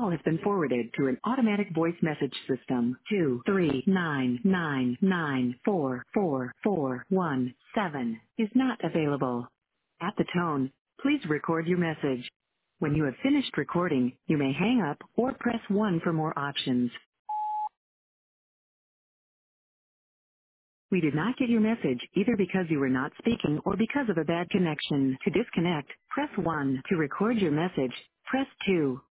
call has been forwarded to an automatic voice message system. 23999444417 is not available. At the tone, please record your message. When you have finished recording, you may hang up or press 1 for more options. We did not get your message either because you were not speaking or because of a bad connection. To disconnect, press 1. To record your message, press 2.